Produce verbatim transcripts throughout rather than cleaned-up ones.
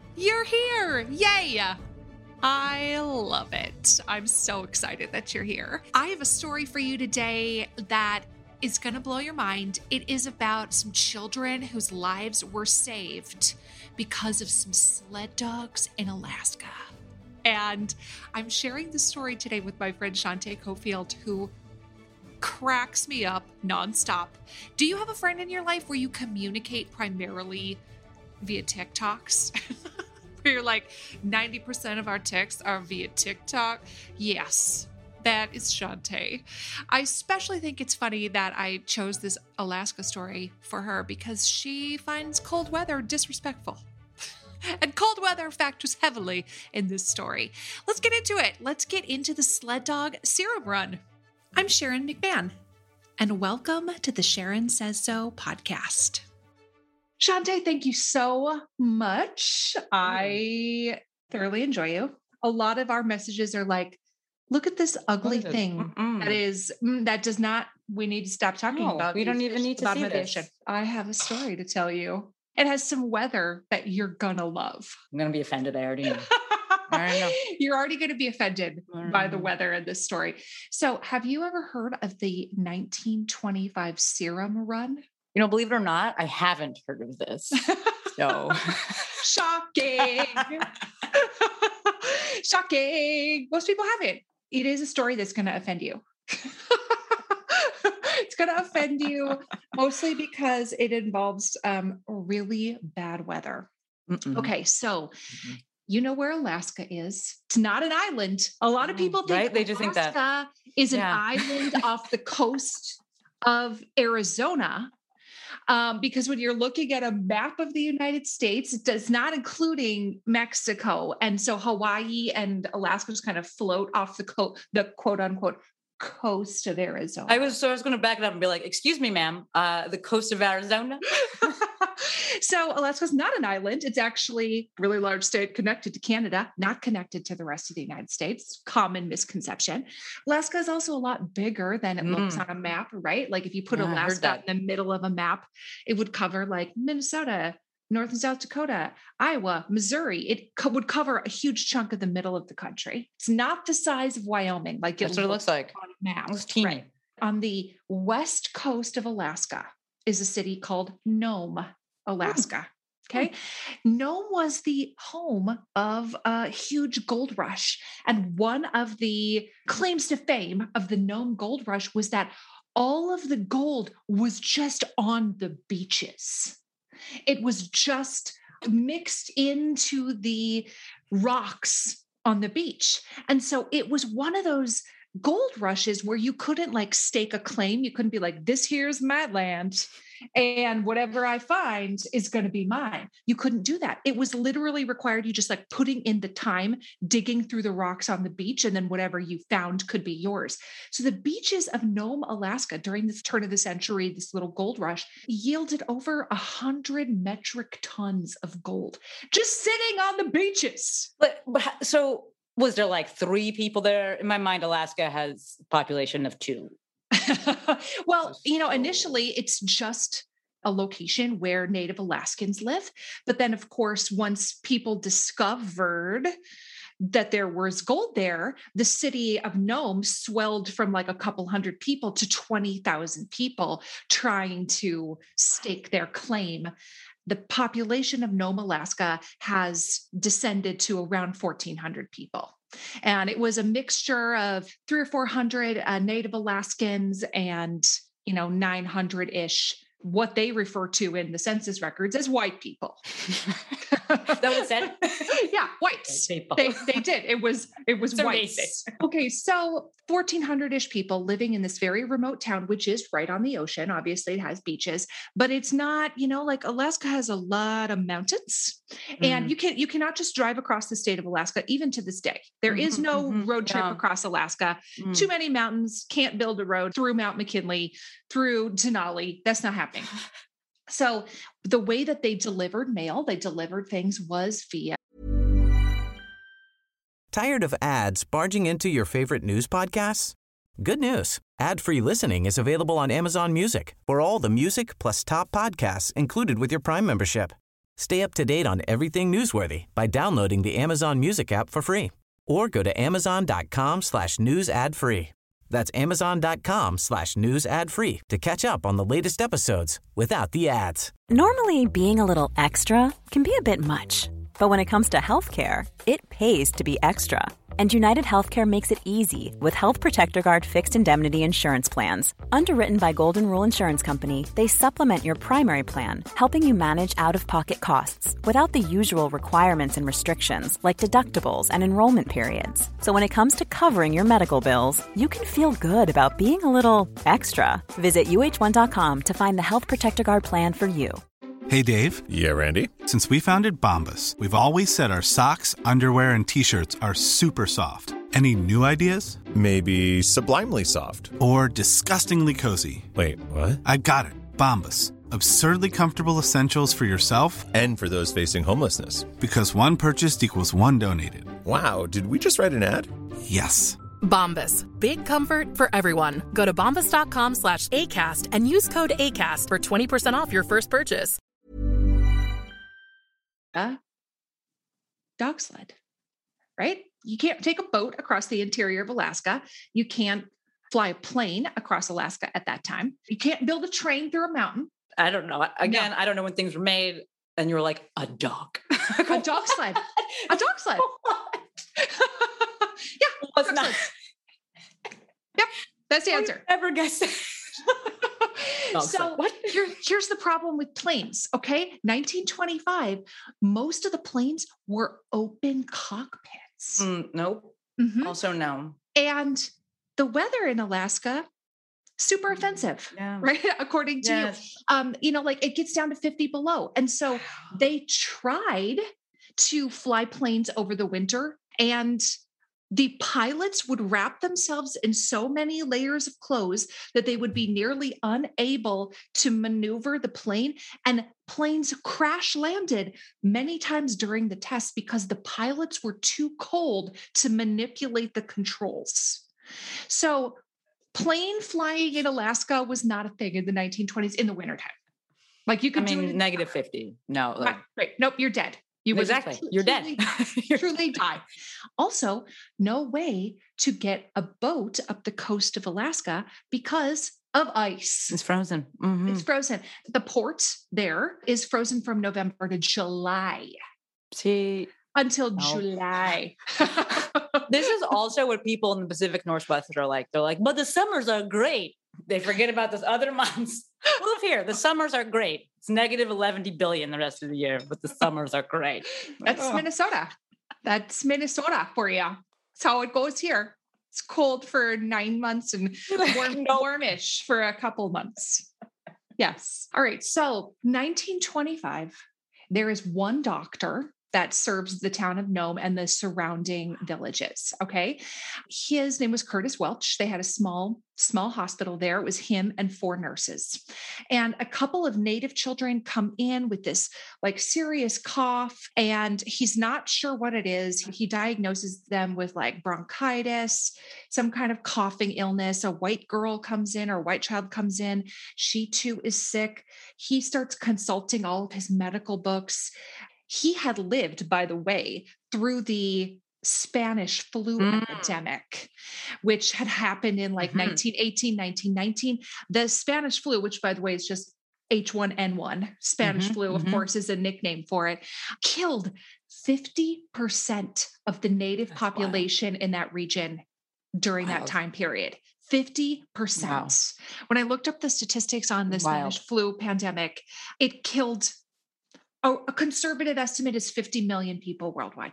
You're here! Yay! I love it. I'm so excited that you're here. I have a story for you today that is going to blow your mind. It is about some children whose lives were saved because of some sled dogs in Alaska. And I'm sharing this story today with my friend Shantae Cofield, who cracks me up nonstop. Do you have a friend in your life where you communicate primarily via TikToks? Where you're like, ninety percent of our texts are via TikTok? Yes, that is Shantae. I especially think it's funny that I chose this Alaska story for her because she finds cold weather disrespectful. And cold weather factors heavily in this story. Let's get into it. Let's get into the sled dog serum run. I'm Sharon McMahon, and welcome to the Sharon Says So podcast. Shantae, thank you so much. I thoroughly enjoy you. A lot of our messages are like, look at this ugly thing Mm-mm. that is, that does not, we need to stop talking no, about. We don't even need to see this. I have a story to tell you. It has some weather that you're gonna love. I'm going to be offended. I already know. I already know. You're already going to be offended by the weather in this story. So have you ever heard of the nineteen twenty-five serum run? You know, believe it or not, I haven't heard of this. So shocking. Shocking. Most people haven't. It is a story that's going to offend you. It's going to offend you mostly because it involves um, really bad weather. Mm-mm. Okay, so Mm-mm. you know where Alaska is. It's not an island. A lot of people think right? They just Alaska think that is an yeah. island off the coast of Arizona. Um, because when you're looking at a map of the United States, it does not including Mexico. And so Hawaii and Alaska just kind of float off the co- the quote unquote coast of Arizona. I was, so I was going to back it up and be like, excuse me, ma'am, uh, the coast of Arizona. So Alaska's not an island. It's actually a really large state connected to Canada, not connected to the rest of the United States. Common misconception. Alaska is also a lot bigger than it mm. looks on a map, right? Like if you put yeah, Alaska in the middle of a map, it would cover like Minnesota, North and South Dakota, Iowa, Missouri. It co- would cover a huge chunk of the middle of the country. It's not the size of Wyoming. Like it That's what it looks like on a map. It's teeny. Right. On the west coast of Alaska is a city called Nome, Alaska. Okay. Nome was the home of a huge gold rush. And one of the claims to fame of the Nome gold rush was that all of the gold was just on the beaches. It was just mixed into the rocks on the beach. And so it was one of those gold rushes where you couldn't like stake a claim. You couldn't be like, this here's my land and whatever I find is going to be mine. You couldn't do that. It was literally required you just like putting in the time, digging through the rocks on the beach, and then whatever you found could be yours. So the beaches of Nome, Alaska during the turn of the century, this little gold rush yielded over a hundred metric tons of gold just sitting on the beaches. But, but so was there like three people there? In my mind, Alaska has a population of two. Well, you know, initially it's just a location where Native Alaskans live. But then, of course, once people discovered that there was gold there, the city of Nome swelled from like a couple hundred people to twenty thousand people trying to stake their claim. The population of Nome, Alaska has descended to around fourteen hundred people. And it was a mixture of three or four hundred uh, Native Alaskans and, you know, nine hundred ish, what they refer to in the census records as white people. That was said? Yeah, whites. They, they did. It was, it was whites. Okay. So fourteen hundred ish people living in this very remote town, which is right on the ocean. Obviously it has beaches, but it's not, you know, like Alaska has a lot of mountains mm-hmm. and you can, you cannot just drive across the state of Alaska. Even to this day, there mm-hmm, is no mm-hmm, road trip yeah. across Alaska, mm. too many mountains, can't build a road through Mount McKinley, through Denali. That's not happening. So the way that they delivered mail, they delivered things was via. Tired of ads barging into your favorite news podcasts? Good news. Ad-free listening is available on Amazon Music for all the music plus top podcasts included with your Prime membership. Stay up to date on everything newsworthy by downloading the Amazon Music app for free or go to amazon.com slash news ad free. That's amazon.com slash news ad free to catch up on the latest episodes without the ads. Normally, being a little extra can be a bit much, but when it comes to healthcare, it pays to be extra. And United Healthcare makes it easy with Health Protector Guard fixed indemnity insurance plans. Underwritten by Golden Rule Insurance Company, they supplement your primary plan, helping you manage out-of-pocket costs without the usual requirements and restrictions like deductibles and enrollment periods. So when it comes to covering your medical bills, you can feel good about being a little extra. Visit U H one dot com to find the Health Protector Guard plan for you. Hey, Dave. Yeah, Randy. Since we founded Bombas, we've always said our socks, underwear, and T-shirts are super soft. Any new ideas? Maybe sublimely soft. Or disgustingly cozy. Wait, what? I got it. Bombas. Absurdly comfortable essentials for yourself and for those facing homelessness. Because one purchased equals one donated. Wow, did we just write an ad? Yes. Bombas. Big comfort for everyone. Go to bombas.com slash ACAST and use code ACAST for twenty percent off your first purchase. Uh, dog sled, right? You can't take a boat across the interior of Alaska. You can't fly a plane across Alaska at that time. You can't build a train through a mountain. I don't know. Again, No. I don't know when things were made. And you were like, a dog. A dog sled. A dog sled. Yeah. Was dog not. sled. Yep. That's the answer. Ever guess that? Dog So sled. What? here, here's the problem with planes. Okay. nineteen twenty-five, most of the planes were open cockpits. Mm, nope. Mhm. Also no. And the weather in Alaska, super offensive, Yeah. right? According to Yes. you. Um, you know, like it gets down to fifty below. And so they tried to fly planes over the winter, and the pilots would wrap themselves in so many layers of clothes that they would be nearly unable to maneuver the plane. And planes crash landed many times during the test because the pilots were too cold to manipulate the controls. So plane flying in Alaska was not a thing in the nineteen twenties in the wintertime. Like you I could do it mean, in- negative fifty. No. Like, Right, right. Nope, you're dead. You would exactly. tru- You're dead. truly- You're truly die. Also, no way to get a boat up the coast of Alaska because of ice. It's frozen. Mhm. It's frozen. The port there is frozen from November to July See, until No. July. this is also what people in the Pacific Northwest are like. They're like, but the summers are great. They forget about this other months. Move here. The summers are great. It's negative eleven billion the rest of the year, but the summers are great. That's Oh. Minnesota. That's Minnesota for you. That's how it goes here. It's cold for nine months and warm, No. warmish for a couple months. Yes. All right. So nineteen twenty-five, there is one doctor that serves the town of Nome and the surrounding villages. Okay. His name was Curtis Welch. They had a small, small hospital there. It was him and four nurses. And a couple of native children come in with this like serious cough, and he's not sure what it is. He diagnoses them with like bronchitis, some kind of coughing illness. A white girl comes in or a white child comes in. She too is sick. He starts consulting all of his medical books. He had lived, by the way, through the Spanish flu Mm. epidemic, which had happened in like Mhm. nineteen eighteen, nineteen nineteen. The Spanish flu, which by the way is just H one N one, Spanish Mhm, flu, of mhm. course, is a nickname for it, killed fifty percent of the native That's wild. population in that region during that Wild. time period. fifty percent. When I looked up the statistics on the Wild. Spanish flu pandemic, it killed, oh, a conservative estimate is fifty million people worldwide.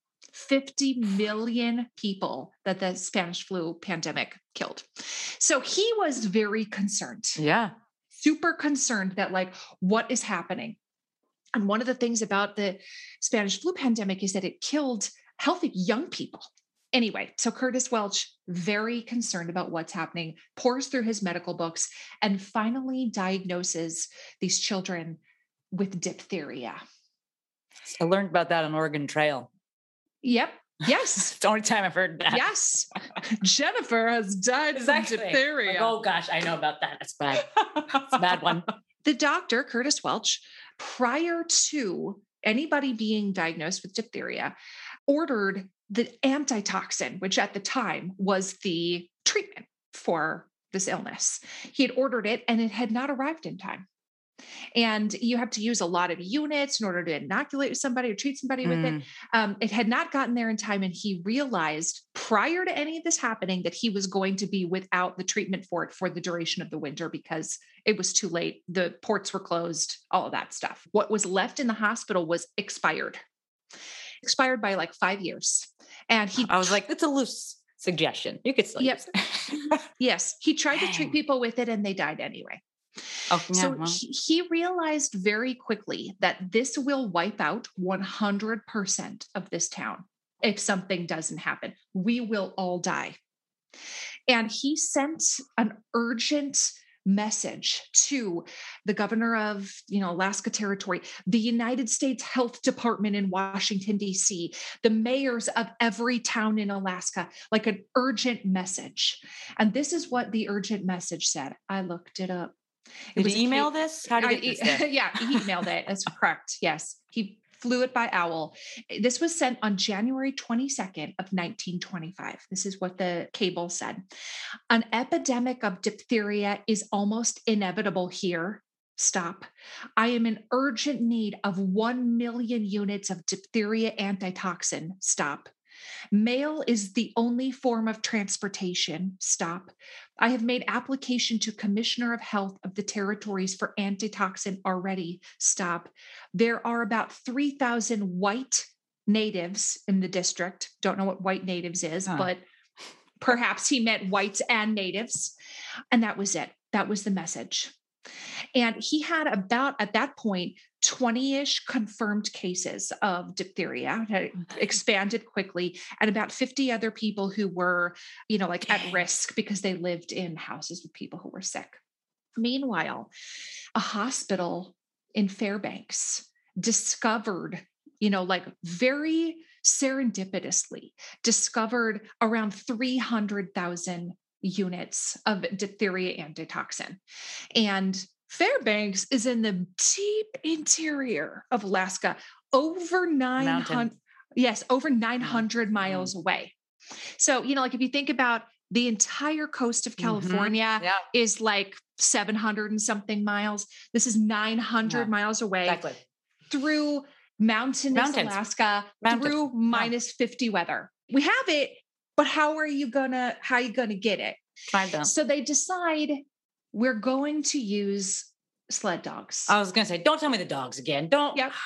fifty million people that the Spanish flu pandemic killed. So he was very concerned, Yeah. super concerned that like, what is happening? And one of the things about the Spanish flu pandemic is that it killed healthy young people. Anyway, so Curtis Welch, very concerned about what's happening, pours through his medical books and finally diagnoses these children with diphtheria. I learned about that on Oregon Trail. Yep. Yes. It's the only time I've heard that. Yes. Jennifer has died Exactly. from diphtheria. Like, oh gosh, I know about that. That's bad. It's a bad one. The doctor, Curtis Welch, prior to anybody being diagnosed with diphtheria, ordered the antitoxin, which at the time was the treatment for this illness. He had ordered it and it had not arrived in time. And you have to use a lot of units in order to inoculate somebody or treat somebody with Mm. it. Um, it had not gotten there in time. And he realized prior to any of this happening that he was going to be without the treatment for it for the duration of the winter because it was too late. The ports were closed, all of that stuff. What was left in the hospital was expired, expired by like five years. And he, I was like, it's a loose suggestion. You could still Yep. use it. yes, he tried to treat Dang. people with it and they died anyway. Oh, yeah, So well. he, he realized very quickly that this will wipe out one hundred percent of this town if something doesn't happen. We will all die. And he sent an urgent message to the governor of, you know, Alaska Territory, the United States Health Department in Washington, D C, the mayors of every town in Alaska, like an urgent message. And this is what the urgent message said. I looked it up. It Did was he a email ca- this? How did I- he get this? yeah, he emailed it. That's correct. Yes. He flew it by owl. This was sent on January twenty-second of nineteen twenty-five. This is what the cable said. An epidemic of diphtheria is almost inevitable here. Stop. I am in urgent need of one million units of diphtheria antitoxin. Stop. Mail is the only form of transportation. Stop. I have made application to Commissioner of Health of the territories for antitoxin already. Stop. There are about three thousand white natives in the district. Don't know what white natives is, Huh. but perhaps he meant whites and natives. And that was it. That was the message. And he had about, at that point, twenty-ish confirmed cases of diphtheria, had expanded quickly, and about fifty other people who were, you know, like at Dang. risk because they lived in houses with people who were sick. Meanwhile, a hospital in Fairbanks discovered, you know, like very serendipitously discovered around three hundred thousand units of diphtheria antitoxin. And Fairbanks is in the deep interior of Alaska, over nine hundred, Mountain. yes, over nine hundred Mhm. miles away. So, you know, like if you think about the entire coast of California Yeah, is like seven hundred and something miles. This is nine hundred Yeah. miles away exactly. through mountainous Mountains. Alaska, Mountains. through minus fifty weather. We have it, but how are you gonna, how are you gonna get it? Tried them. So they decide we're going to use sled dogs. I was going to say, don't tell me the dogs again. Don't. Yep.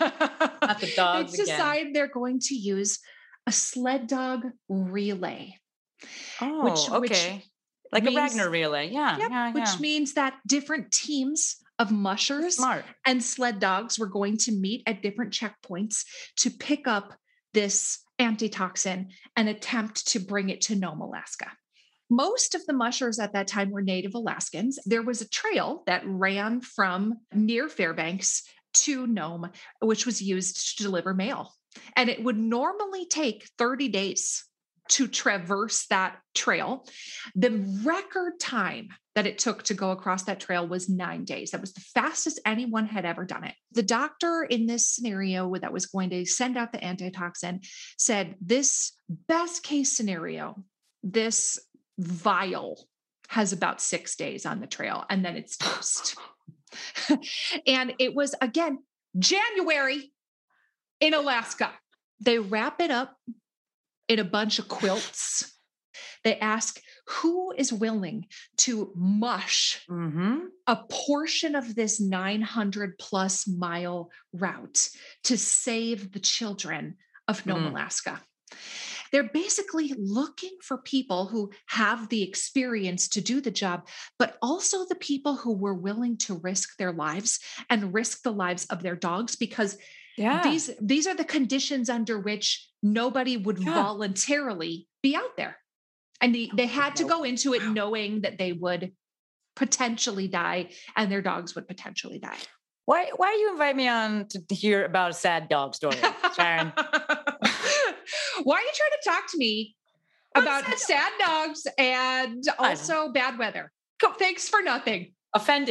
Not the dogs They again. decide they're going to use a sled dog relay. Oh, which- which okay. Like means- a Ragnar relay. Yeah. Yep, yeah, which yeah. means that different teams of mushers Smart. and sled dogs were going to meet at different checkpoints to pick up this antitoxin and attempt to bring it to Nome, Alaska. Most of the mushers at that time were Native Alaskans. There was a trail that ran from near Fairbanks to Nome, which was used to deliver mail. And it would normally take thirty days to traverse that trail. The record time that it took to go across that trail was nine days. That was the fastest anyone had ever done it. The doctor in this scenario that was going to send out the antitoxin said, this best case scenario, this vial has about six days on the trail and then it's toast. And it was, again, January in Alaska. They wrap it up in a bunch of quilts. They ask, who is willing to mush Mm-hmm. a portion of this nine hundred plus mile route to save the children of Nome, Mm. Alaska? They're basically looking for people who have the experience to do the job, but also the people who were willing to risk their lives and risk the lives of their dogs, because Yeah. these these are the conditions under which nobody would Yeah. voluntarily be out there. And they, they had to Nope. go into it knowing that they would potentially die and their dogs would potentially die. Why why do you invite me on to, to hear about a sad dog story, Sharon? Why are you trying to talk to me What's about sad sad dogs and also bad weather? Co- Thanks for nothing. Offended.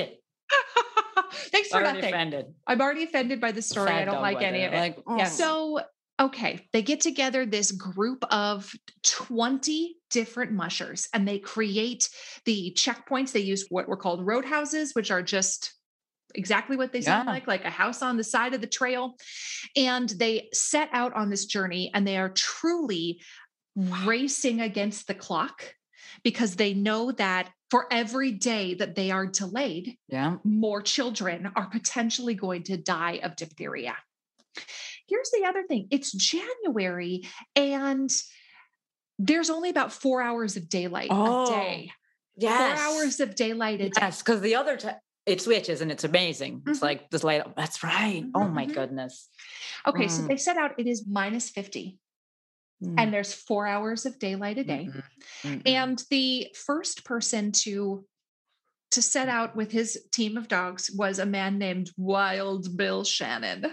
Thanks for Already nothing. offended. I'm already offended by the story. Sad I don't dog like weather. any of it. Like, Yeah. oh. So, okay, they get together this group of twenty different mushers and they create the checkpoints. They use what were called roadhouses, which are just exactly what they sound Yeah. like, like a house on the side of the trail. And they set out on this journey and they are truly racing against the clock because they know that for every day that they are delayed, Yeah. more children are potentially going to die of diphtheria. Here's the other thing. It's January and there's only about four hours of daylight Oh, a day. Yes. Four hours of daylight a day. Yes, because the other time it switches and it's amazing. It's Mhm. like this light. That's right. Mhm, Oh my mhm. goodness. Okay, so Mm. they set out, it is minus fifty and there's four hours of daylight a day. Mm-mm. Mm-mm. And the first person to to set out with his team of dogs was a man named Wild Bill Shannon.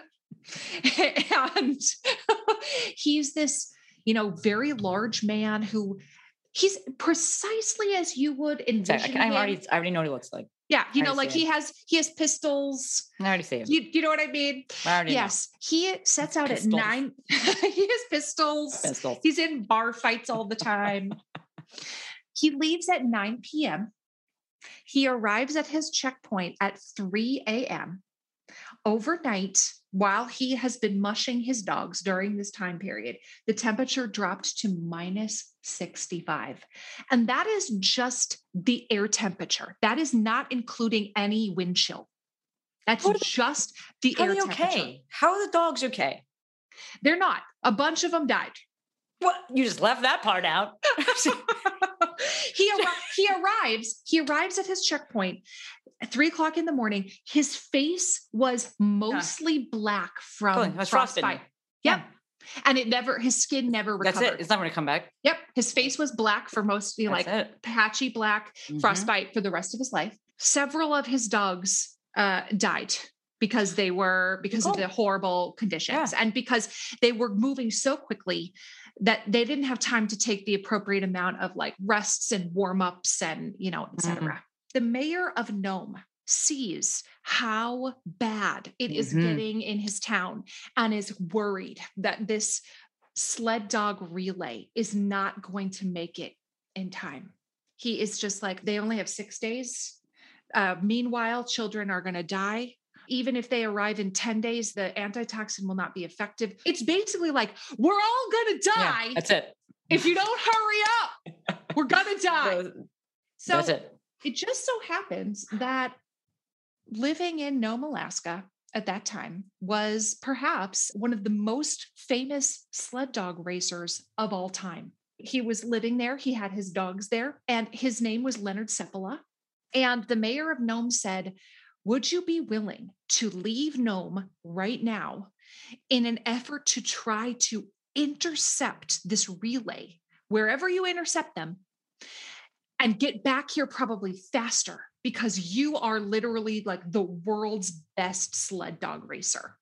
And he's this, you know, very large man who he's precisely as you would Sorry, envision I, I'm him. already. I already know what he looks like. Yeah, you I know, already like see he him. has he has pistols. I already see him. You, you know what I mean? I already Yes, he sets out Pistols. at nine. He has pistols. know. Pistols. He's in bar fights all the time. He leaves at nine p.m. He arrives at his checkpoint at three a.m. Overnight, while he has been mushing his dogs during this time period, the temperature dropped to minus sixty-five. And that is just the air temperature. That is not including any wind chill. That's How are they- just the How air are they temperature. okay? How are the dogs okay? They're not. A bunch of them died. What? You just left that part out. he arri- he arrives. He arrives at his checkpoint at three o'clock in the morning. His face was mostly black from Cool. That's frostbitten. frostbite. Yep. And it never. His skin never That's recovered. it. It's not going to come back. Yep. His face was black for mostly That's like it. patchy black Mhm. frostbite for the rest of his life. Several of his dogs uh, died because they were because of Cool. the horrible conditions and because they were moving so quickly that they didn't have time to take the appropriate amount of like rests and warm-ups and, you know, et cetera. The mayor of Nome sees how bad it is Mhm. getting in his town and is worried that this sled dog relay is not going to make it in time. He is just like, they only have six days. Uh, meanwhile, children are going to die. Even if they arrive in ten days, the antitoxin will not be effective. It's basically like, we're all going to Yeah, die. that's it. If you don't hurry up, we're going to die. So That's it. it just so happens that living in Nome, Alaska at that time was perhaps one of the most famous sled dog racers of all time. He was living there. He had his dogs there, and his name was Leonard Seppala. And the mayor of Nome said, would you be willing to leave Nome right now in an effort to try to intercept this relay, wherever you intercept them, and get back here probably faster because you are literally like the world's best sled dog racer.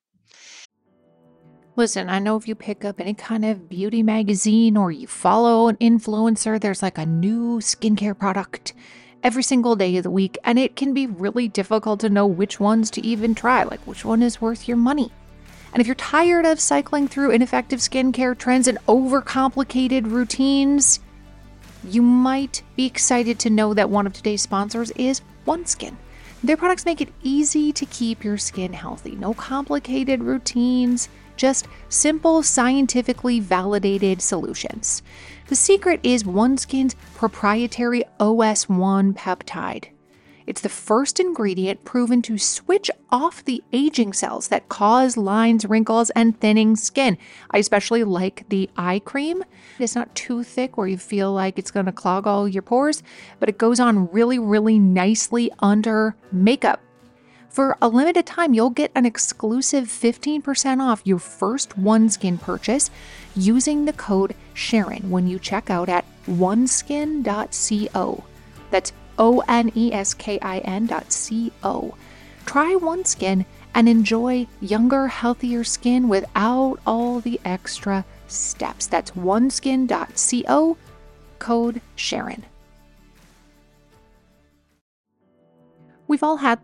Listen, I know if you pick up any kind of beauty magazine or you follow an influencer, there's like a new skincare product every single day of the week, and it can be really difficult to know which ones to even try, like which one is worth your money. And if you're tired of cycling through ineffective skincare trends and overcomplicated routines, you might be excited to know that one of today's sponsors is OneSkin. Their products make it easy to keep your skin healthy. No complicated routines, just simple, scientifically validated solutions. The secret is OneSkin's proprietary O S one peptide. It's the first ingredient proven to switch off the aging cells that cause lines, wrinkles, and thinning skin. I especially like the eye cream. It's not too thick where you feel like it's going to clog all your pores, but it goes on really, really nicely under makeup. For a limited time, you'll get an exclusive fifteen percent off your first OneSkin purchase using the code Sharon when you check out at oneskin dot co. That's O N E S K I N dot C O. Try OneSkin and enjoy younger, healthier skin without all the extra steps. That's oneskin dot co, code Sharon. We've all had those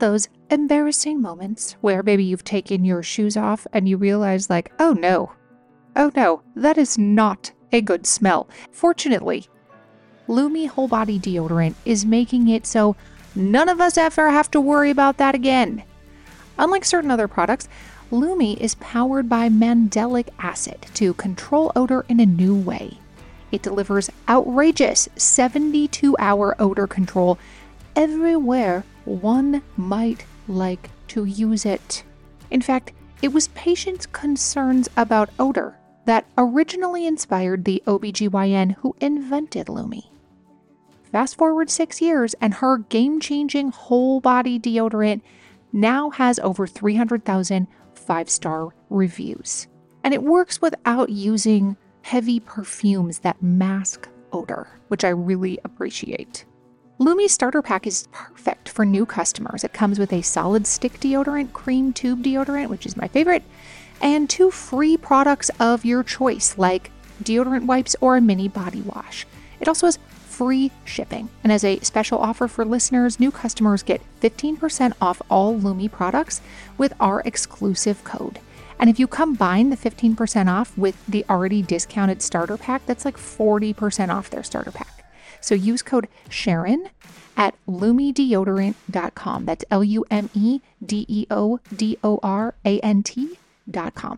embarrassing moments where maybe you've taken your shoes off and you realize like, oh no, oh no, that is not a good smell. Fortunately, Lume Whole Body Deodorant is making it so none of us ever have to worry about that again. Unlike certain other products, Lume is powered by mandelic acid to control odor in a new way. It delivers outrageous seventy-two hour odor control everywhere one might like to use it. In fact, it was patients' concerns about odor that originally inspired the O B G Y N who invented Lume. Fast forward six years and her game-changing whole body deodorant now has over three hundred thousand five-star reviews. And it works without using heavy perfumes that mask odor, which I really appreciate. Lume's starter pack is perfect for new customers. It comes with a solid stick deodorant, cream tube deodorant, which is my favorite, and two free products of your choice, like deodorant wipes or a mini body wash. It also has free shipping. And as a special offer for listeners, new customers get fifteen percent off all Lume products with our exclusive code. And if you combine the fifteen percent off with the already discounted starter pack, that's like forty percent off their starter pack. So use code Sharon at lume deodorant dot com. That's L U M E D E O D O R A N T dot com.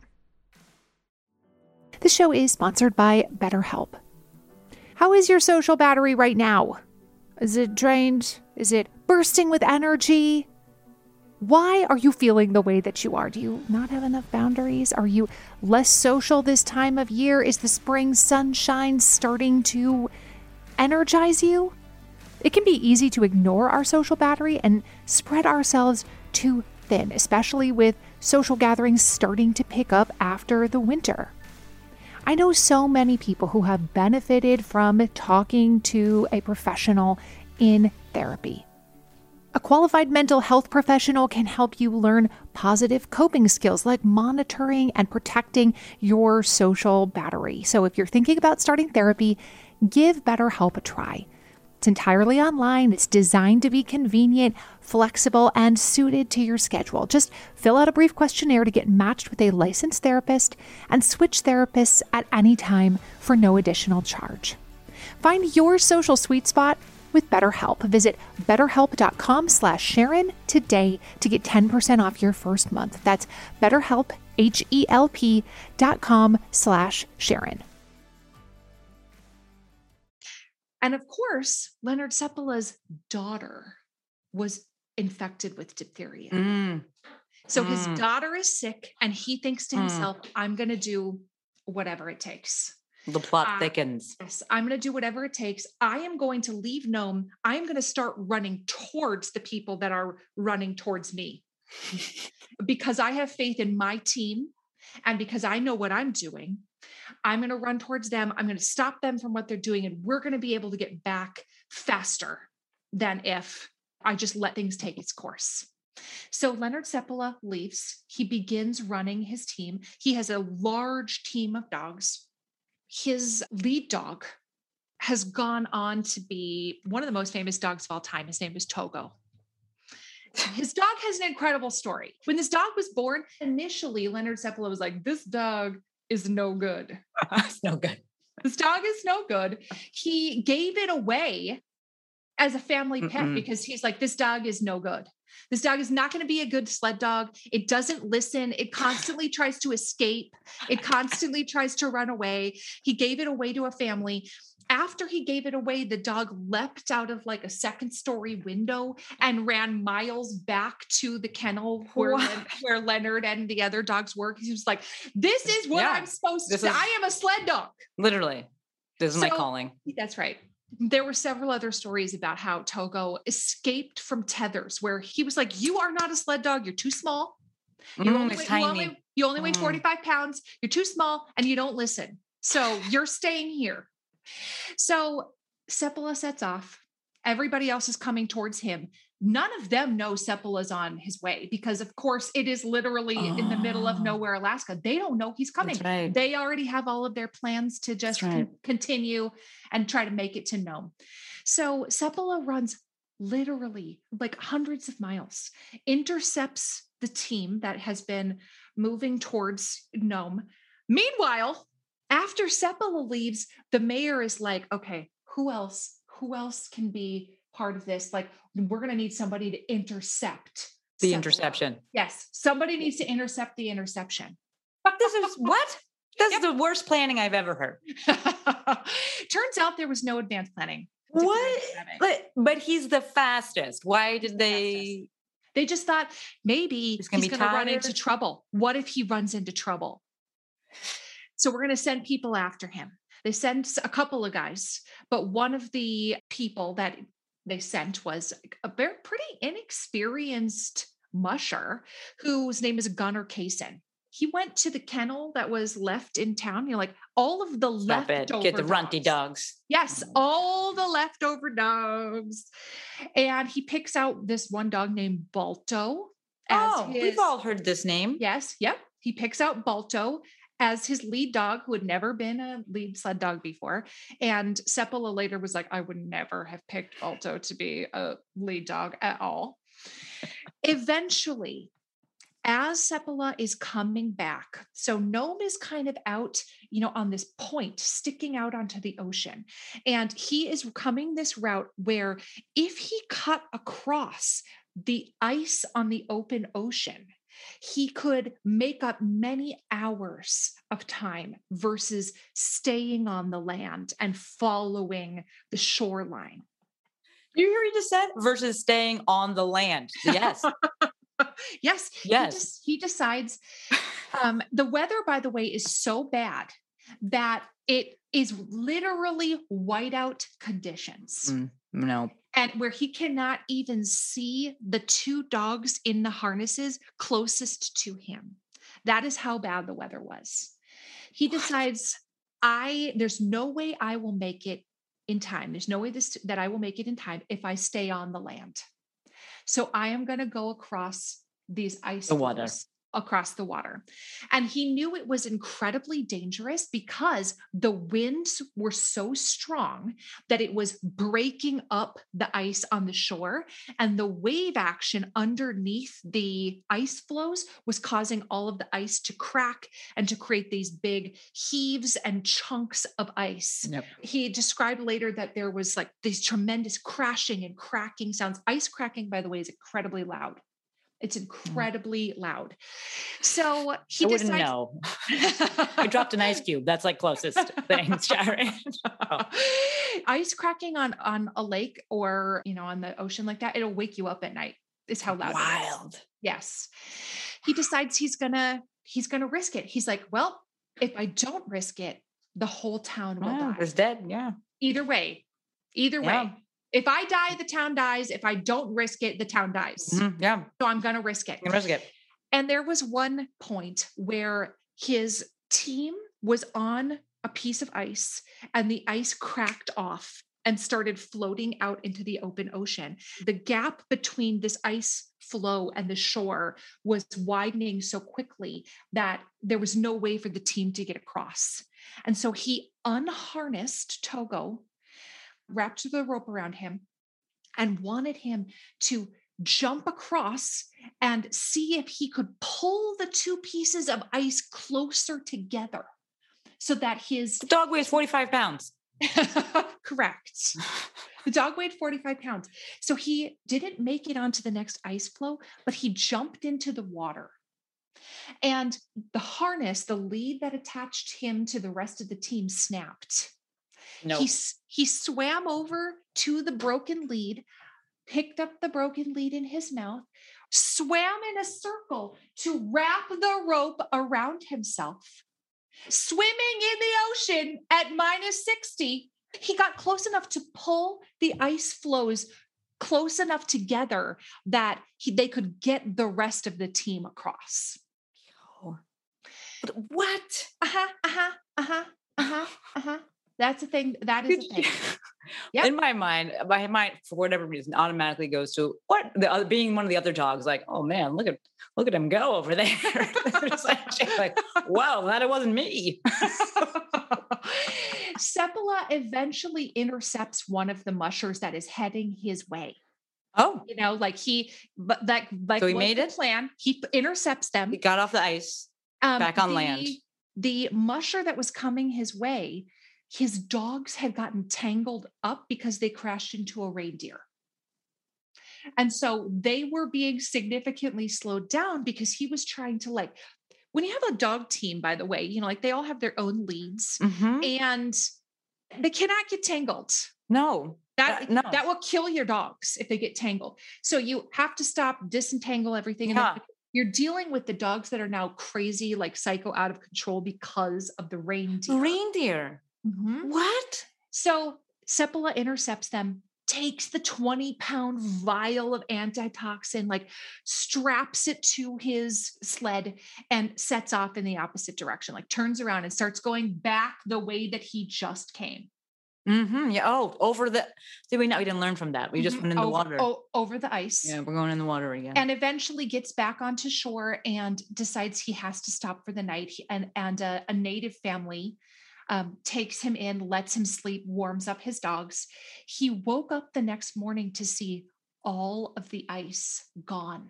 This show is sponsored by BetterHelp. How is your social battery right now? Is it drained? Is it bursting with energy? Why are you feeling the way that you are? Do you not have enough boundaries? Are you less social this time of year? Is the spring sunshine starting to energize you? It can be easy to ignore our social battery and spread ourselves too thin, especially with social gatherings starting to pick up after the winter. I know so many people who have benefited from talking to a professional in therapy. A qualified mental health professional can help you learn positive coping skills like monitoring and protecting your social battery. So if you're thinking about starting therapy, give BetterHelp a try. It's entirely online. It's designed to be convenient, flexible, and suited to your schedule. Just fill out a brief questionnaire to get matched with a licensed therapist and switch therapists at any time for no additional charge. Find your social sweet spot with BetterHelp. Visit betterhelp.com slash Sharon today to get ten percent off your first month. That's BetterHelp, H-E-L-P dot com slash Sharon. And of course, Leonard Seppala's daughter was infected with diphtheria. Mm. So mm. his daughter is sick and he thinks to Mm. himself, I'm going to do whatever it takes. The plot Uh, thickens. Yes, I'm going to do whatever it takes. I am going to leave Nome. I am going to start running towards the people that are running towards me because I have faith in my team and because I know what I'm doing. I'm going to run towards them. I'm going to stop them from what they're doing. And we're going to be able to get back faster than if I just let things take its course. So Leonard Seppala leaves. He begins running his team. He has a large team of dogs. His lead dog has gone on to be one of the most famous dogs of all time. His name is Togo. His dog has an incredible story. When this dog was born, initially Leonard Seppala was like, this dog is no good. It's no good. This dog is no good. He gave it away as a family pet Mm-mm. because he's like, this dog is no good. This dog is not going to be a good sled dog. It doesn't listen. It constantly tries to escape. It constantly tries to run away. He gave it away to a family. After he gave it away, the dog leapt out of like a second story window and ran miles back to the kennel where, Len- where Leonard and the other dogs were. He was like, this is what Yeah, I'm supposed this to, is- I am a sled dog. Literally. This is my So- calling. That's right. There were several other stories about how Togo escaped from tethers where he was like, you are not a sled dog. You're too small. You, Mm, only, it's weigh, you, tiny. only, you only weigh Mm. forty-five pounds. You're too small and you don't listen. So you're staying here. So Seppala sets off. Everybody else is coming towards him. None of them know Seppala's on his way because, of course, it is literally in the middle of Oh. nowhere, Alaska. They don't know he's coming. That's right. They already have all of their plans to just That's right. con- continue and try to make it to Nome. So Seppala runs literally like hundreds of miles, intercepts the team that has been moving towards Nome. Meanwhile, after Seppala leaves, the mayor is like, okay, who else, who else can be part of this? Like, we're going to need somebody to intercept The Seppala. interception. Yes. Somebody needs to intercept the interception. This is what? This Yep. is the worst planning I've ever heard. Turns out there was no advanced planning. to What? create the rabbit. But but he's the fastest. Why did the they? They just thought maybe He's gonna he's be going to run tired. into trouble. What if he runs into trouble? So we're going to send people after him. They sent a couple of guys, but one of the people that they sent was a very pretty inexperienced musher whose name is Gunnar Kaysen. He went to the kennel that was left in town. You're like, all of the Stop it. leftover Get the runty dogs. dogs. Yes, all the leftover dogs. And he picks out this one dog named Balto. As Oh, his, we've all heard this name. Yes, yep. He picks out Balto as his lead dog, who had never been a lead sled dog before. And Seppala later was like, I would never have picked Balto to be a lead dog at all. Eventually, as Seppala is coming back, so Nome is kind of out, you know, on this point, sticking out onto the ocean. And he is coming this route where if he cut across the ice on the open ocean, he could make up many hours of time versus staying on the land and following the shoreline. You hear what he just said? Versus staying on the land. Yes. Yes. Yes. He, des- he decides. Um, the weather, by the way, is so bad that it is literally whiteout conditions. Mm, no. And where he cannot even see the two dogs in the harnesses closest to him. That is how bad the weather was. He decides, I, there's no way I will make it in time. There's no way this, that I will make it in time if I stay on the land. So I am going to go across these ice The water. floes across the water. And he knew it was incredibly dangerous because the winds were so strong that it was breaking up the ice on the shore, and the wave action underneath the ice floes was causing all of the ice to crack and to create these big heaves and chunks of ice. Yep. He described later that there was like these tremendous crashing and cracking sounds. Ice cracking, by the way, is incredibly loud. It's incredibly mm. loud. So he I wouldn't decides- know. I dropped an ice cube. That's like closest thing, Sharon. Oh. Ice cracking on, on a lake or, you know, on the ocean like that, it'll wake you up at night. Is how loud it is. Wild. Yes. He decides he's gonna, he's gonna risk it. He's like, well, if I don't risk it, the whole town will Wow, die. it's dead. Yeah. Either way, either Yeah. way. If I die, the town dies. If I don't risk it, the town dies. Mhm, yeah. So I'm going to risk it. You can risk it. And there was one point where his team was on a piece of ice and the ice cracked off and started floating out into the open ocean. The gap between this ice flow and the shore was widening so quickly that there was no way for the team to get across. And so he unharnessed Togo, wrapped the rope around him, and wanted him to jump across and see if he could pull the two pieces of ice closer together so that his The dog weighs forty-five pounds. correct. The dog weighed forty-five pounds. So he didn't make it onto the next ice floe, but he jumped into the water. And the harness, the lead that attached him to the rest of the team, snapped. No. He, s- he swam over to the broken lead, picked up the broken lead in his mouth, swam in a circle to wrap the rope around himself. Swimming in the ocean at minus sixty, he got close enough to pull the ice floes close enough together that he, they could get the rest of the team across. But what? Uh-huh, uh-huh, uh-huh, uh-huh, uh-huh. That's a thing. That is a thing. Yep. In my mind, my mind, for whatever reason, automatically goes to what the other, being one of the other dogs. Like, oh man, look at look at him go over there. It's like, like, wow, that it wasn't me. Seppala eventually intercepts one of the mushers that is heading his way. Oh, You know, like he, but like, like So he was made the it? plan. He p- intercepts them. he got off the ice. Um, back on the, land. The musher that was coming his way, his dogs had gotten tangled up because they crashed into a reindeer. And so they were being significantly slowed down because he was trying to, like, when you have a dog team, by the way, you know, like they all have their own leads Mhm. and they cannot get tangled. No. That, Uh, no. that will kill your dogs if they get tangled. So you have to stop, disentangle everything. And then Yeah. you're dealing with the dogs that are now crazy, like psycho out of control because of the reindeer. Reindeer. Mhm. What? So Seppala intercepts them, takes the twenty pound vial of antitoxin, like straps it to his sled and sets off in the opposite direction, like turns around and starts going back the way that he just came. Mm-hmm. Yeah. Oh, over the. Did we not? We didn't learn from that. We just Mhm. went in the over, water. o- over the ice. Yeah, we're going in the water again. And eventually gets back onto shore and decides he has to stop for the night. He- And, and a, a native family um, takes him in, lets him sleep, warms up his dogs. He woke up the next morning to see all of the ice gone.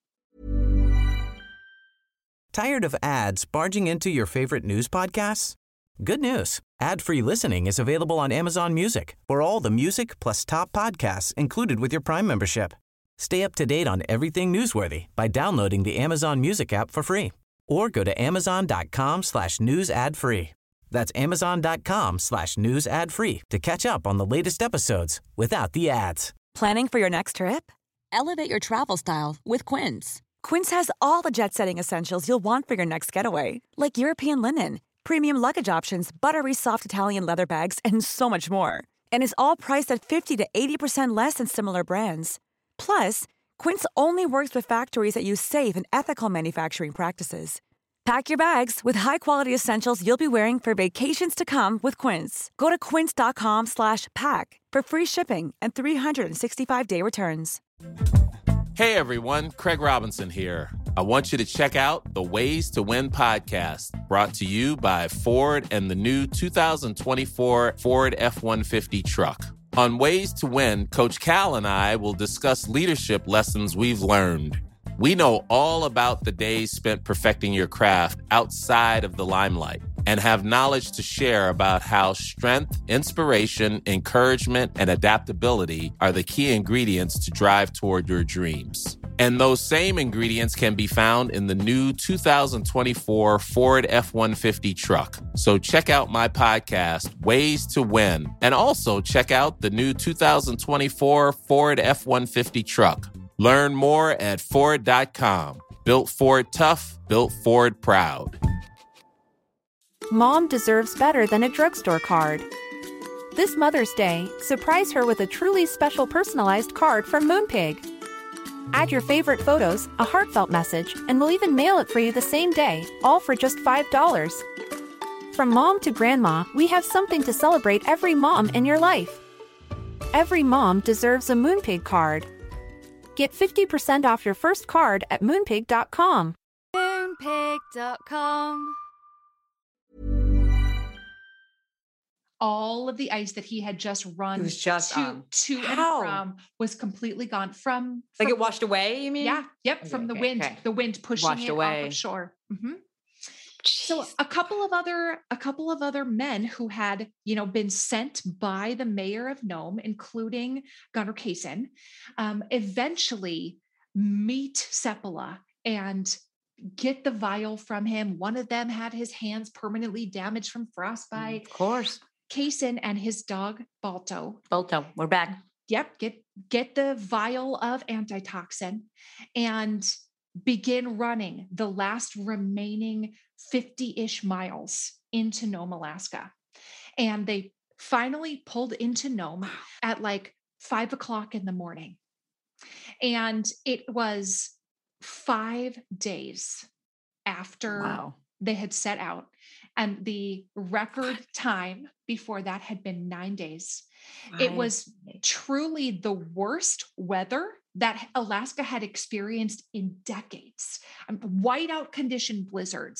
Tired of ads barging into your favorite news podcasts? Good news. Ad-free listening is available on Amazon Music for all the music plus top podcasts included with your Prime membership. Stay up to date on everything newsworthy by downloading the Amazon Music app for free or go to amazon.com slash news ad free. That's amazon.com slash news ad free to catch up on the latest episodes without the ads. Planning for your next trip? Elevate your travel style with Quince. Quince has all the jet-setting essentials you'll want for your next getaway, like European linen, premium luggage options, buttery soft Italian leather bags, and so much more. And is all priced at fifty to eighty percent less than similar brands. Plus, Quince only works with factories that use safe and ethical manufacturing practices. Pack your bags with high-quality essentials you'll be wearing for vacations to come with Quince. Go to quince.com slash pack for free shipping and three sixty-five day returns. Hey everyone, Craig Robinson here. I want you to check out the Ways to Win podcast, brought to you by Ford and the new two thousand twenty-four Ford F one fifty truck. On Ways to Win, Coach Cal and I will discuss leadership lessons we've learned. We know all about the days spent perfecting your craft outside of the limelight and have knowledge to share about how strength, inspiration, encouragement, and adaptability are the key ingredients to drive toward your dreams. And those same ingredients can be found in the new two thousand twenty-four Ford F one fifty truck. So check out my podcast, Ways to Win, and also check out the new two thousand twenty-four Ford F one fifty truck. Learn more at Ford dot com. Built Ford tough, built Ford proud. Mom deserves better than a drugstore card. This Mother's Day, surprise her with a truly special personalized card from Moonpig. Add your favorite photos, a heartfelt message, and we'll even mail it for you the same day, all for just five dollars. From mom to grandma, we have something to celebrate every mom in your life. Every mom deserves a Moonpig card. Get fifty percent off your first card at moonpig dot com. moonpig dot com. All of the ice that he had just run It was just to, on. to How? and from was completely gone from, Like from it washed away, you mean? Yeah, yep, Okay, from the okay, wind, okay. the wind pushing Washed it away. off of shore. Mhm. So a couple of other a couple of other men who had, you know, been sent by the mayor of Nome, including Gunnar Kaysen, um, eventually meet Seppala and get the vial from him. One of them had his hands permanently damaged from frostbite. Of course. Kaysen and his dog Balto. Balto, we're back. Yep, get get the vial of antitoxin and begin running the last remaining fifty-ish miles into Nome, Alaska. And they finally pulled into Nome at like five o'clock in the morning. And it was five days after Wow. they had set out. And the record time before that had been nine days. It Five was truly the worst weather that Alaska had experienced in decades. Um, whiteout condition blizzards,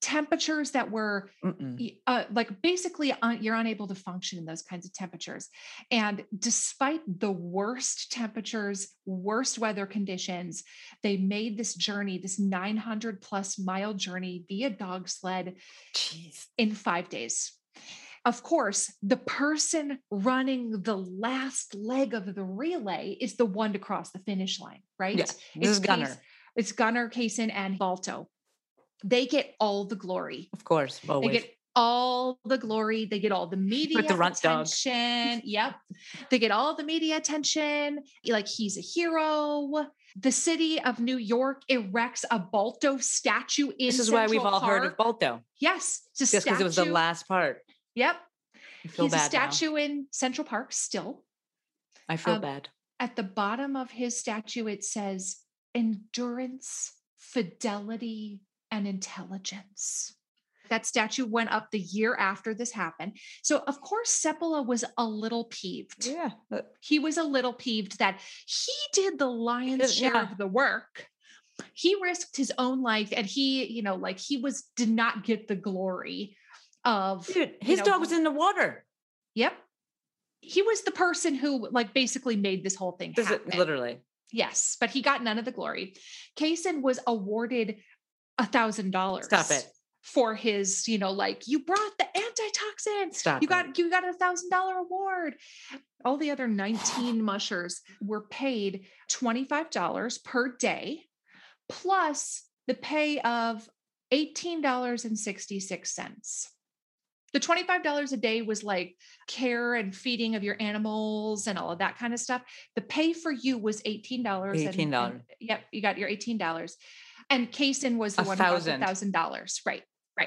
temperatures that were uh, like basically un- you're unable to function in those kinds of temperatures. And despite the worst temperatures, worst weather conditions, they made this journey, this nine hundred plus mile journey via dog sled Jeez. in five days. Of course, the person running the last leg of the relay is the one to cross the finish line, right? Yeah, this it's is Gunnar. Case, it's Gunnar, Kaysen, and Balto. They get all the glory. Of course, always. They get all the glory. They get all the media With the runt attention. Dog. Yep. They get all the media attention. Like he's a hero. The city of New York erects a Balto statue in This is Central why we've all Park. heard of Balto. Yes. Just because it was the last part. Yep. I feel he's bad a statue now. in Central Park still. I feel Um, bad. At the bottom of his statue, it says endurance, fidelity, and intelligence. That statue went up the year after this happened. So of course, Seppala was a little peeved. Yeah. He was a little peeved that he did the lion's share Yeah. of the work. He risked his own life and he, you know, like he was, did not get the glory of Dude, his you know, dog was in the water. Yep. He was the person who like basically made this whole thing This is- happen. literally. Yes, but he got none of the glory. Kaysen was awarded a thousand dollars. Stop it. For his, you know, like you brought the antitoxin. Stop You it. got you got a thousand dollar award. All the other nineteen mushers were paid twenty-five dollars per day, plus the pay of eighteen dollars and sixty-six cents. The twenty-five dollars a day was like care and feeding of your animals and all of that kind of stuff. The pay for you was eighteen dollars. eighteen dollars. And, and, yep, you got your eighteen dollars. And Kaysen was the A one who got the thousand. one thousand dollars. Right, right.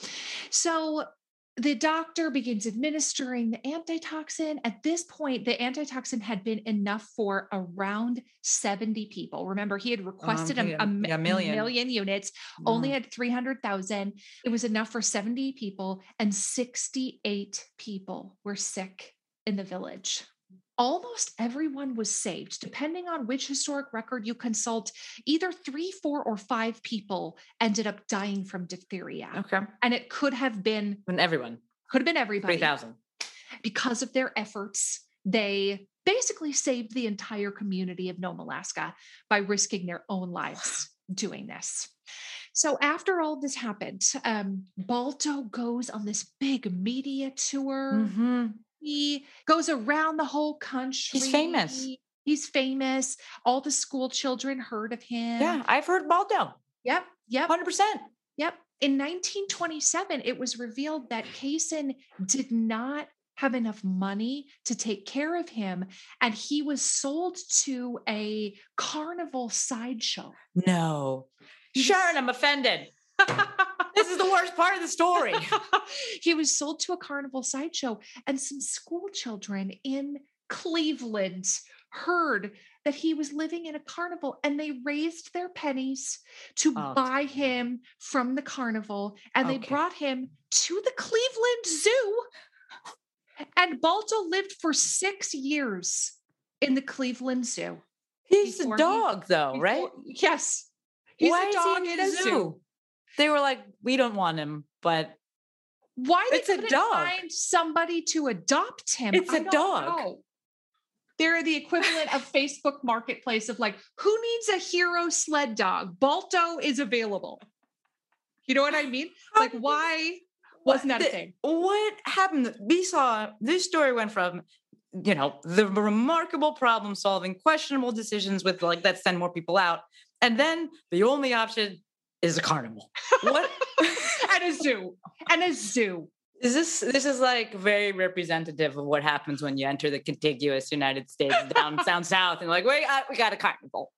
So the doctor begins administering the antitoxin. At this point, the antitoxin had been enough for around seventy people. Remember, he had requested Um, a, yeah, a mi- yeah, million. million units, only had three hundred thousand. It was enough for seventy people, and sixty-eight people were sick in the village. Almost everyone was saved. Depending on which historic record you consult, either three, four, or five people ended up dying from diphtheria. Okay. And it could have been And everyone. could have been everybody. three thousand. Because of their efforts, they basically saved the entire community of Nome, Alaska by risking their own lives doing this. So after all this happened, um, Balto goes on this big media tour. Mm-hmm. He goes around the whole country. He's famous. He's famous. All the school children heard of him. Yeah, I've heard Balto. Yep. Yep. one hundred percent. Yep. In nineteen twenty-seven, it was revealed that Kaysen did not have enough money to take care of him, and he was sold to a carnival sideshow. No. Sharon, I'm offended. This is the worst part of the story. He was sold to a carnival sideshow, and some school children in Cleveland heard that he was living in a carnival, and they raised their pennies to Oh. buy him from the carnival, and they Okay. brought him to the Cleveland Zoo. And Balto lived for six years in the Cleveland Zoo. He's Before a he- dog, though, right? Before- Yes. He's Why a is dog he in a zoo. They were like, we don't want him, but Why they It's a couldn't dog. find somebody to adopt him? It's I a don't dog. know. They're the equivalent of Facebook Marketplace of like, who needs a hero sled dog? Balto is available. You know what I mean? Like, why wasn't that a the- thing? What happened? We saw this story went from, you know, the remarkable problem solving, questionable decisions with like, let's send more people out. And then the only option is a carnival. What? And a zoo. And a zoo. Is this this is like very representative of what happens when you enter the contiguous United States down down south and like, wait, uh, we got a carnival.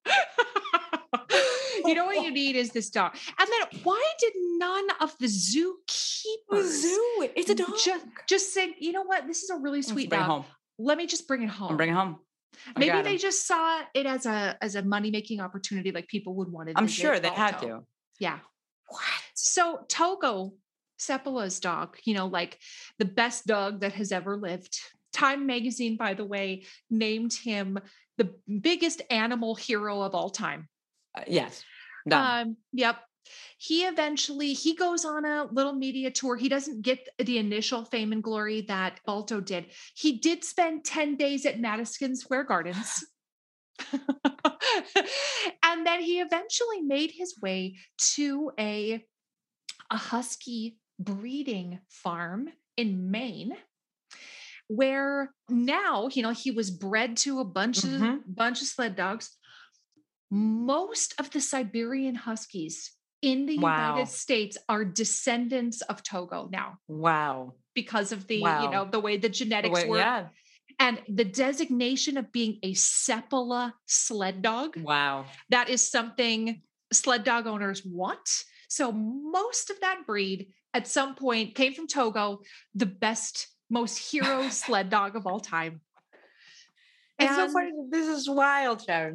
You know what you need is this dog. And then why did none of the zookeepers zoo? It's a dog. Just, just say, you know what? This is a really Let's sweet bring it dog. home. Let me just bring it home. I'm bringing it home. I Maybe got they him. just saw it as a as a money making opportunity, like people would want to. I'm visit sure they had Balto. to. Yeah. What? So Togo, Seppala's dog, you know, like the best dog that has ever lived. Time magazine, by the way, named him the biggest animal hero of all time. Uh, yes. Done. Um, yep. He eventually, he goes on a little media tour. He doesn't get the initial fame and glory that Balto did. He did spend ten days at Madison Square Gardens. And then he eventually made his way to a, a husky breeding farm in Maine, where now, you know, he was bred to a bunch mm-hmm. of bunch of sled dogs. Most of the Siberian Huskies in the wow. United States are descendants of Togo now. Wow. Because of the, wow. you know, the way the genetics the way, work. Yeah. And the designation of being a Sepola sled dog. Wow. That is something sled dog owners want. So most of that breed at some point came from Togo, the best, most hero sled dog of all time. It's and so funny. This is wild, Sharon.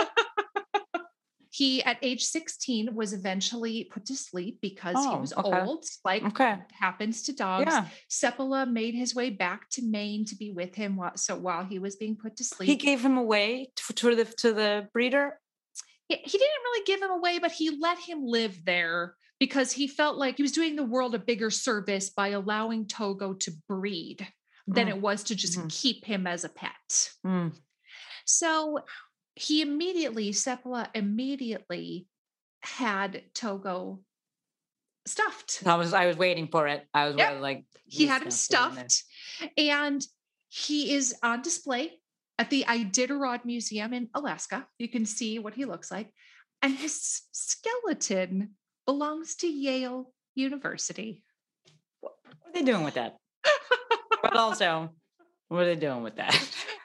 He, at age sixteen, was eventually put to sleep because oh, he was okay. old, like okay. happens to dogs. Yeah. Sepola made his way back to Maine to be with him while, so while he was being put to sleep. He gave him away to, to, the, to the breeder? He, he didn't really give him away, but he let him live there because he felt like he was doing the world a bigger service by allowing Togo to breed than mm. it was to just mm. keep him as a pet. Mm. So he immediately, Sepola immediately had Togo stuffed. I was, I was waiting for it. I was yep. like, he had him stuffed, and he is on display at the Iditarod Museum in Alaska. You can see what he looks like, and his skeleton belongs to Yale University. What are they doing with that? But also, what are they doing with that?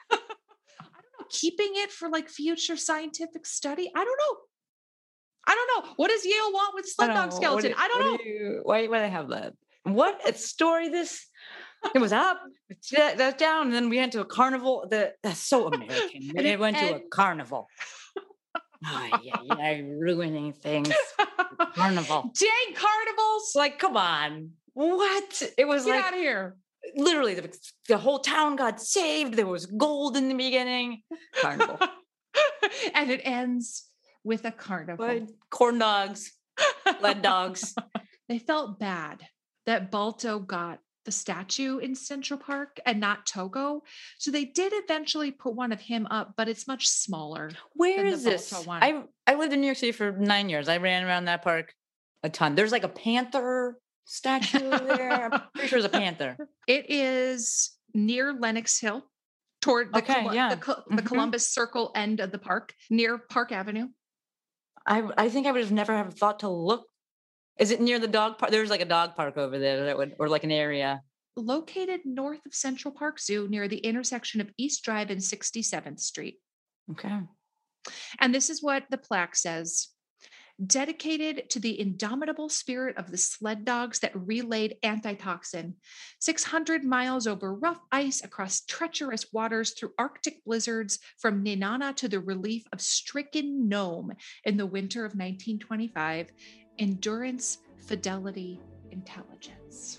Keeping it for like future scientific study? I don't know. I don't know. What does Yale want with sled dog skeleton? Do, I don't know. Do you, why, why do they have that? What a story this, it was up, that's down, and then we went to a carnival. The, that's so American. And it went and, to a carnival. Oh, yeah, yeah, ruining things. Carnival. Dang carnivals. Like, come on. What? It was Get like. out of here. Literally, the, the whole town got saved. There was gold in the beginning. Carnival. And it ends with a carnival. But corn dogs, lead dogs. They felt bad that Balto got the statue in Central Park and not Togo. So they did eventually put one of him up, but it's much smaller. Where is this? One. I I lived in New York City for nine years. I ran around that park a ton. There's like a panther statue there. I'm pretty sure it's a panther. It is near Lenox Hill, toward the, okay, Col- yeah. the, Col- the mm-hmm. Columbus Circle end of the park, near Park Avenue. I I think I would have never have thought to look. Is it near the dog park? There's like a dog park over there that would, or like an area. Located north of Central Park Zoo, near the intersection of East Drive and sixty-seventh Street. Okay. And this is what the plaque says. Dedicated to the indomitable spirit of the sled dogs that relayed antitoxin, six hundred miles over rough ice, across treacherous waters, through Arctic blizzards, from Nenana to the relief of stricken Nome in the winter of nineteen twenty-five, endurance, fidelity, intelligence.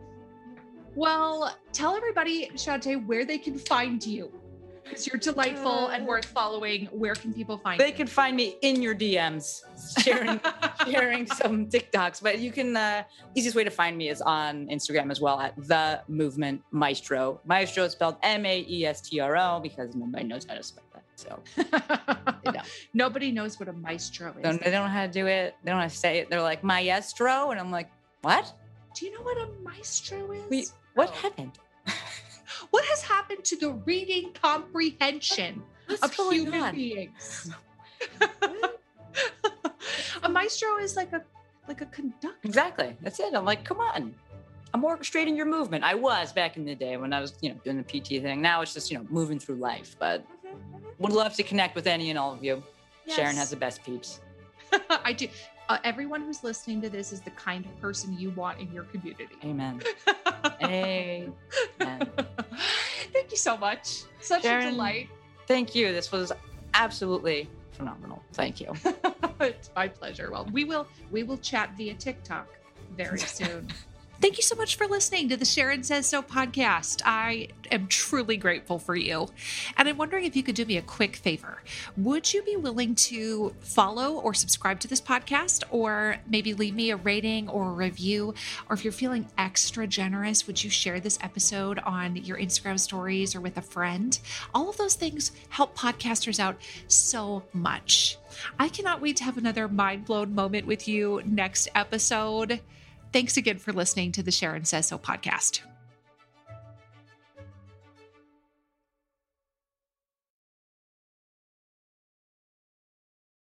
Well, tell everybody, Shante, where they can find you. Because you're delightful and worth following. Where can people find they you? They can find me in your D Ms, sharing sharing some TikToks. But you can, uh, easiest way to find me is on Instagram as well, at The Movement Maestro. Maestro is spelled M A E S T R O because nobody knows how to spell that. So they don't. Nobody knows what a maestro is. Don't, they don't know how to do it. They don't know how to say it. They're like, maestro. And I'm like, what? Do you know what a maestro is? Wait, what oh. happened? What has happened to the reading comprehension What's of human on? beings? A maestro is like a like a conductor. Exactly. That's it. I'm like, come on. I'm orchestrating your movement. I was back in the day when I was, you know, doing the P T thing. Now it's just, you know, moving through life. But mm-hmm, mm-hmm. would love to connect with any and all of you. Yes. Sharon has the best peeps. I do. Uh, everyone who's listening to this is the kind of person you want in your community. Amen. Amen. Thank you so much. Such Sharon, a delight. Thank you. This was absolutely phenomenal. Thank you. It's my pleasure. Well, we will we will chat via TikTok very soon. Thank you so much for listening to the Sharon Says So podcast. I am truly grateful for you. And I'm wondering if you could do me a quick favor. Would you be willing to follow or subscribe to this podcast, or maybe leave me a rating or a review? Or if you're feeling extra generous, would you share this episode on your Instagram stories or with a friend? All of those things help podcasters out so much. I cannot wait to have another mind-blown moment with you next episode. Thanks again for listening to the Sharon Says So podcast.